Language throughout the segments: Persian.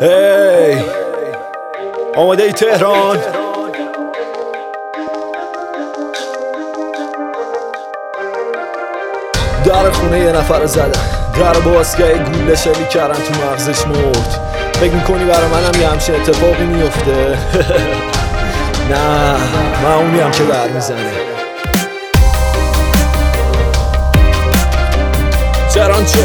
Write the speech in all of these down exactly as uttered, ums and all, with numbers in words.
هی آماده ای تهران؟ در خونه یه نفر زدن، در بازگاه گولشه میکردن تو مغزش مرد. فکر میکنی برای منم یه همچین اتفاقی میفته؟ نه، من اونیم که در میزنه. تهران چه؟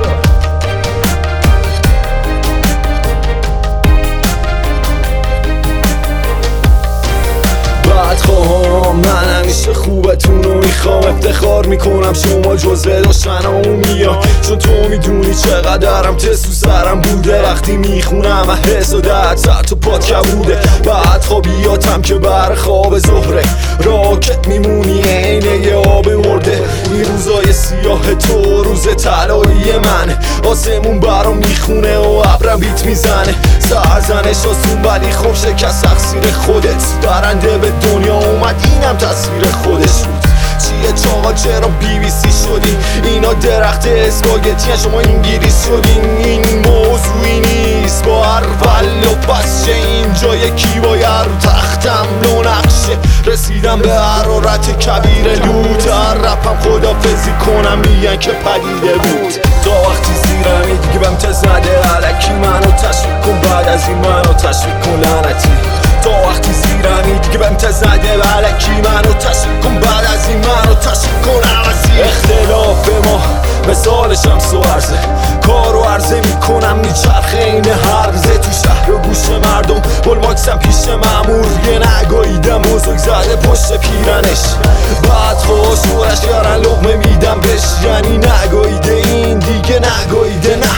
بدخواهم من همیشه خوبتون رو میخوام، افتخار میکنم شما جزو دشمنامو میان، چون تو میدونی چقدرم تسو سرم بوده. وقتی میخونم احس و درد سر تو پات کبوده، بعد خوابیاتم که بر خواب زهره، راکت میمونی اینه یه آب مرده. این روزای سیاه تو روز طلایی من، آسمون برام میخونه و ابرم بیت میزنه. سرزنش آسون ولی خب شکست تقصیر خودت، برنده به دنیا اومد اینم تصویر خودش بود. چیه چاقا چرا بی بی سی شدین؟ اینا درخت اسپاگتی شما انگلیس شدین. این موضوعی نیست با هر ول و پس چه اینجا یکی باید رو تختم لو نقشه. رسیدم به حرارت کبیر لوت، هر رپم خدافزی کنم میگن که پدیده بود. تا وقتی زیرمی دیگه بهم تزنده علکی منو تشویق کن، بعد از این منو تشویق کن لعنتی. تا وقتی زیرمی دیگه بهم تزنده علکی منو تشویق کن، بعد از این منو تشویق کن عوضی. اختلاف ما مثالش هم سوارزه، کارو عرضه میکنم میچرخه این هرزه. تو شهر و گوش مردم بلواکسم پیش مامور، یه نگاهیدم بزرگ زده پشت پیرنش. بعد خوشورش کردن لقمه میدم بش، یعنی نگاهیده این دیگه نگاهیده نه.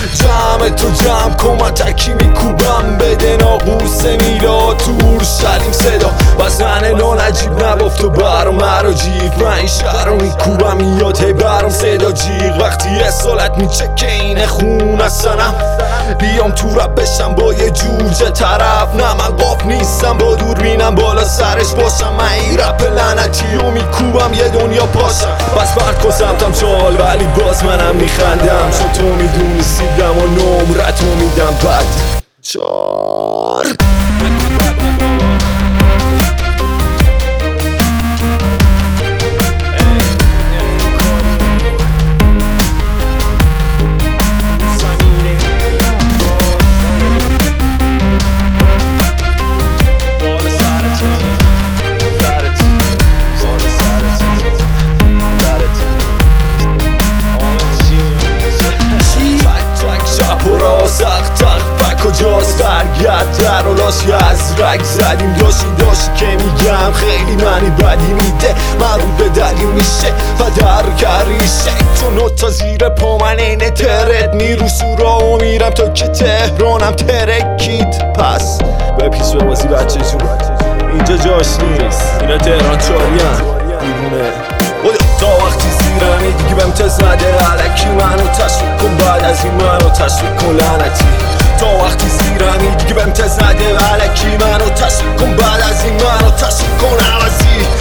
جمع تو جمع کن من تکی میکوبم، بده ناقوس میلا تو اورشلیم صدا وزن لان عجیب نبافت و برام مرا جیغ. من این شهر رو میکوبم یاد هی برام صدا جیغ. وقتی اصالت میچکه اینه خون هستنم، بیام تو رپ بشم با یه جوجه طرف. نه من قاف نیستم با دور بینم بالا سرش باشم، من این رپ لعنتی رو میکوبم یه دنیا پاشم. بس برد کن سمتم چال ولی باز منم میخندم، چون تو میدونی سیدم و نمرت رو میدم بد چار. کجاست برگرد در و لاش از رگ زدیم داشتی داشتی که میگم خیلی منی بدی میده، مرون به دری میشه و در کریشه. تو نوتا زیر پا من اینه ترد نیرو سورا و میرم تا که تهرانم ترکید. پس به پیش ببازی بچه جون اینجا جاش نیست، اینا تهران چاریم میبونه. تا وقتی زیرمی دیگه بهم تزنده علکی منو تشویق کن، بعد از این منو تشویق کن لعنتی. تا وقتی زیرمی دیگه بهم تزنده علکی منو تشویق کن، بعد از این منو تشویق کن عوضی.